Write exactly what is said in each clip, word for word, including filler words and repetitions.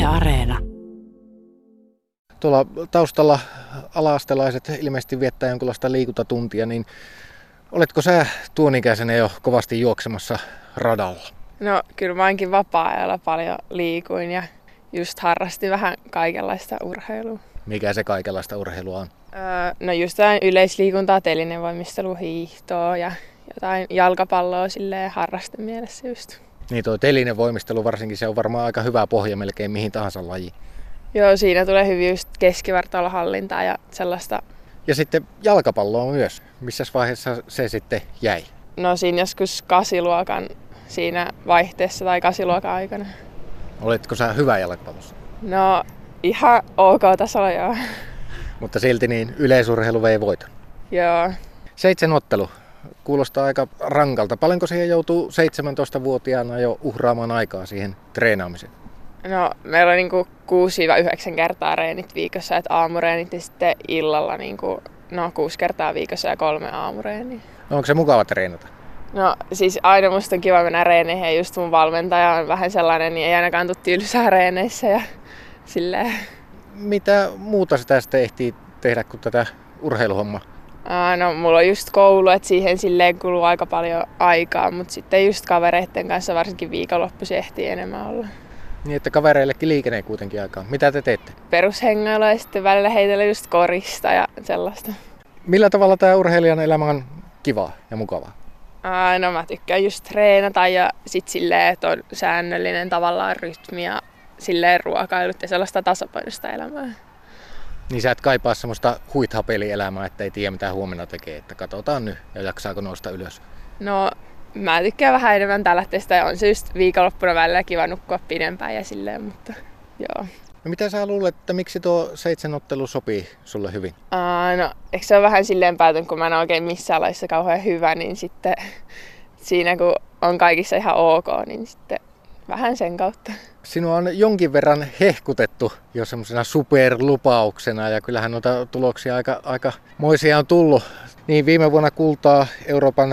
Areena. Tuolla taustalla ala-astelaiset ilmeisesti viettää jonkinlaista liikuntatuntia, niin oletko sä tuon ikäisenä jo kovasti juoksemassa radalla? No kyllä mä ainakin vapaa-ajalla paljon liikuin ja just harrastin vähän kaikenlaista urheilua. Mikä se kaikenlaista urheilua on? Öö, no just jotain yleisliikuntaa, telinevoimistelu, hiihtoa ja jotain jalkapalloa silleen harrastemielessä just. Niin tuo telinevoimistelu varsinkin, se on varmaan aika hyvä pohja melkein mihin tahansa lajiin. Joo, siinä tulee hyvin just keskivartalohallintaa ja sellaista. Ja sitten jalkapalloa myös. Missä vaiheessa se sitten jäi? No siinä joskus kasiluokan siinä vaihteessa tai kasiluokan aikana. Oletko sä hyvä jalkapallossa? No ihan ok tasolla joo. Mutta silti niin yleisurheilu vei voiton. Joo. Seitsemän ottelu. Kuulostaa aika rankalta. Paljonko siihen joutuu seitsemäntoistavuotiaana jo uhraamaan aikaa siihen treenaamiseen? No meillä on niinku kuusi yhdeksän kertaa reenit viikossa, että aamureenit ja sitten illalla niinku, no kuusi kertaa viikossa ja kolme aamureeniä. No onko se mukava treenata? No siis aina musta on kiva mennä reeneihin ja just mun valmentaja on vähän sellainen, niin ei ainakaan tule tylsää reeneissä ja silleen. Mitä muuta sitä sitten ehtii tehdä kuin tätä urheiluhommaa? Aa, no mulla on just koulu, että siihen silleen kuluu aika paljon aikaa, mutta sitten just kavereiden kanssa varsinkin viikonloppuisin ehtii enemmän olla. Niin, että kavereillekin liikenee kuitenkin aikaa. Mitä te teette? Perushengailua ja sitten välillä heitellä just korista ja sellaista. Millä tavalla tämä urheilijan elämä on kivaa ja mukavaa? Aa, no mä tykkään just treenata ja sit silleen, että on säännöllinen tavallaan rytmi ja silleen ruokailut ja sellaista tasapainoista elämää. Niin sä et kaipaa semmoista huithapelielämää, että ei tiedä mitä huomenna tekee, että katsotaan nyt ja jaksaako nousta ylös? No mä tykkään vähän enemmän tällä teistä ja on se just viikonloppuna välillä kiva nukkua pidempään ja silleen, mutta joo. No mitä sä luulet, että miksi tuo seitsemänottelu sopii sulle hyvin? Aa, no eikö se ole vähän silleen päätön, kun mä en oikein missään laissa kauhean hyvä, niin sitten siinä kun on kaikissa ihan ok, niin sitten vähän sen kautta. Sinua on jonkin verran hehkutettu jo semmoisena superlupauksena ja kyllähän noita tuloksia aika, aika moisia on tullut. Niin viime vuonna kultaa Euroopan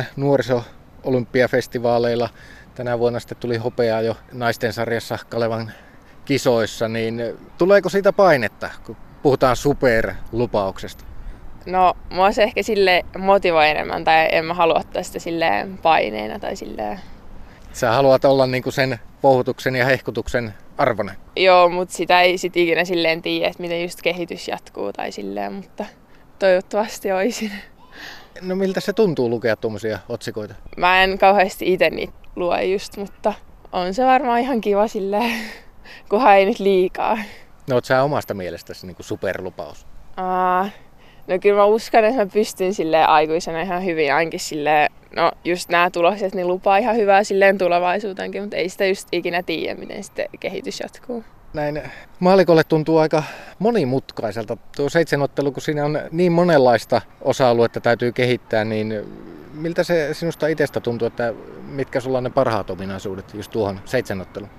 nuoriso-olympiafestivaaleilla. Tänä vuonna sitten tuli hopeaa jo naisten sarjassa Kalevan kisoissa. Niin tuleeko siitä painetta, kun puhutaan superlupauksesta? No mua se ehkä sille motivoi enemmän tai en mä halua ottaa sitä silleen paineena tai silleen. Sä haluat olla niinku sen pouhutuksen ja hehkutuksen arvoinen. Joo, mutta sitä ei sit ikinä silleen tiedä, että miten just kehitys jatkuu tai silleen, mutta toivottavasti oisin. No miltä se tuntuu lukea tuommoisia otsikoita? Mä en kauheasti itse niitä lue just, mutta on se varmaan ihan kiva silleen, kunhan ei nyt liikaa. No oot sä omasta mielestäsi niinku superlupaus? Aa, no kyllä mä uskon, että mä pystyn silleen aikuisena ihan hyvin, ainakin silleen, no just nämä tulokset, niin lupaa ihan hyvää silleen tulevaisuutenkin, mutta ei sitä just ikinä tiedä, miten sitten kehitys jatkuu. Näin maalikolle tuntuu aika monimutkaiselta tuo seitsemänottelu, kun siinä on niin monenlaista osa-aluetta täytyy kehittää, niin miltä se sinusta itsestä tuntuu, että mitkä sulla on ne parhaat ominaisuudet just tuohon seitsemänotteluun?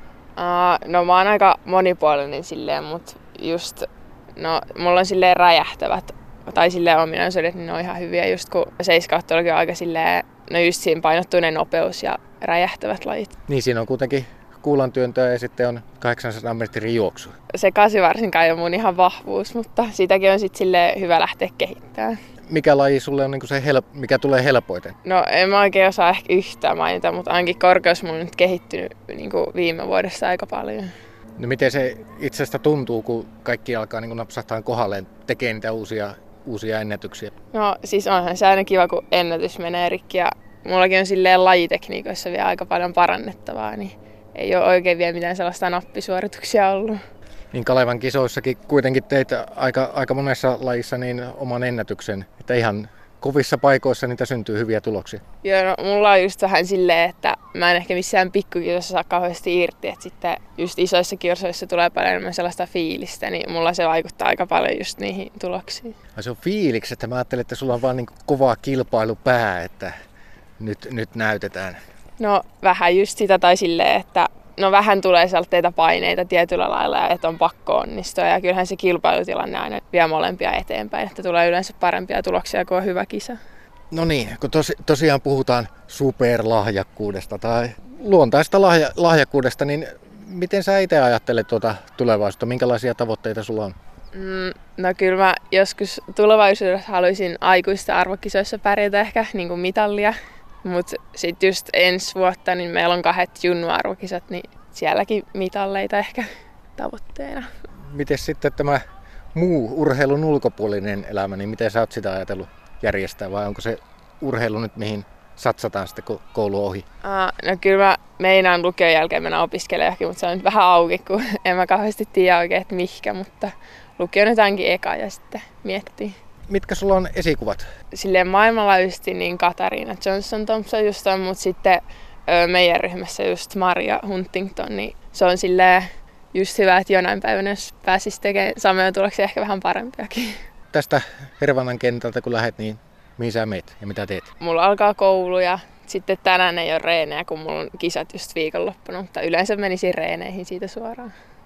Uh, no mä oon aika monipuolinen silleen, mutta just, no mulla on silleen räjähtävät tai silleen ominaisuudet, niin ne on ihan hyviä just kun seiskaottelukin on aika silleen, no just siinä painottuu ne nopeus ja räjähtävät lajit. Niin siinä on kuitenkin kuulantyöntöä ja sitten on kahdeksansadan metrin juoksu. Se kasi varsinkaan ei ole mun ihan vahvuus, mutta sitäkin on sitten silleen hyvä lähteä kehittämään. Mikä laji sulle on niin kuin se, hel- mikä tulee helpoiten? No en mä oikein osaa ehkä yhtään mainita, mutta ainakin korkeus mun on nyt kehittynyt niin kuin viime vuodessa aika paljon. No miten se itsestä tuntuu, kun kaikki alkaa niin kuin napsahtaa kohdalleen, tekee niitä uusia, uusia ennätyksiä? No siis onhan se aina kiva, kun ennätys menee rikki ja mullakin on silleen lajitekniikoissa vielä aika paljon parannettavaa, niin ei ole oikein vielä mitään sellaista nappisuorituksia ollut. Niin Kalevan kisoissakin kuitenkin teit aika, aika monessa lajissa niin oman ennätyksen, että ihan kovissa paikoissa niitä syntyy hyviä tuloksia. Joo, no mulla on just vähän silleen, että mä en ehkä missään pikkukisossa saa kauheasti irti, että sitten just isoissa kisoissa tulee paljon enemmän sellaista fiilistä, niin mulla se vaikuttaa aika paljon just niihin tuloksiin. Ja se on fiiliksi, että mä ajattelin, että sulla on vaan niin kova kilpailupää, että nyt, nyt näytetään. No vähän just sitä tai silleen, että no vähän tulee sieltä paineita tietyllä lailla ja että on pakko onnistua. Ja kyllähän se kilpailutilanne aina vie molempia eteenpäin, että tulee yleensä parempia tuloksia kuin on hyvä kisa. No niin, kun tos, tosiaan puhutaan superlahjakkuudesta tai luontaista lahja, lahjakkuudesta, niin Miten sä itse ajattelet tuota tulevaisuutta? Minkälaisia tavoitteita sulla on? Mm, no kyllä mä joskus tulevaisuudessa haluaisin aikuisten arvokisoissa pärjätä ehkä niin kuin mitallia. Mutta sitten just ensi vuotta niin meillä on kahdet junnu-arvokisat, niin sielläkin mitalleita ehkä tavoitteena. Miten sitten tämä muu urheilun ulkopuolinen elämä, niin miten sä oot sitä ajatellut järjestää vai onko se urheilu nyt mihin satsataan sitten kun koulu on ohi? Uh, no kyllä mä meinaan lukion jälkeen mennä opiskelejakin, mutta se on nyt vähän auki, kun en mä kauheasti tiedä oikein, että mihkä, mutta lukio nyt ainakin eka ja sitten miettii. Mitkä sulla on esikuvat? Silleen maailmanlaajuisesti niin Katariina Johnson-Thompson just on, mutta sitten ö, meidän ryhmässä just Maria Huntington, niin se on silleen just hyvä, että jonain päivänä jos pääsisi tekemään samoja tuloksia ehkä vähän parempiakin. Tästä Hervannan kentältä kun lähdet, niin mihin sä meet ja mitä teet? Mulla alkaa koulu ja sitten tänään ei ole reenejä, kun mulla on kisat just viikonloppuna, mutta yleensä menisin reeneihin siitä suoraan.